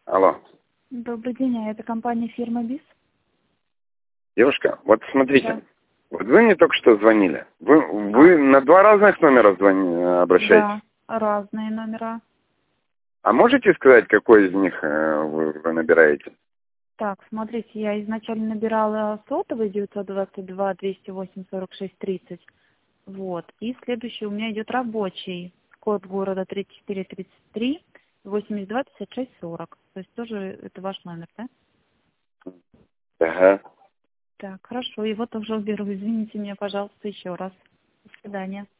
Алло. Добрый день, а это компания фирма БИС? Девушка, вот смотрите. Да. Вот вы мне только что звонили. Вы А, на два разных номера обращаетесь. да, разные номера. А можете сказать, какой из них вы набираете? Так, смотрите, я изначально набирала сотовый 922-208-46-30. Вот. И следующий у меня идет рабочий. Код города 3433, 82-56-40. То есть тоже это ваш номер, да? Ага. Так, хорошо, его тоже уберу. Извините меня, пожалуйста, еще раз. До свидания.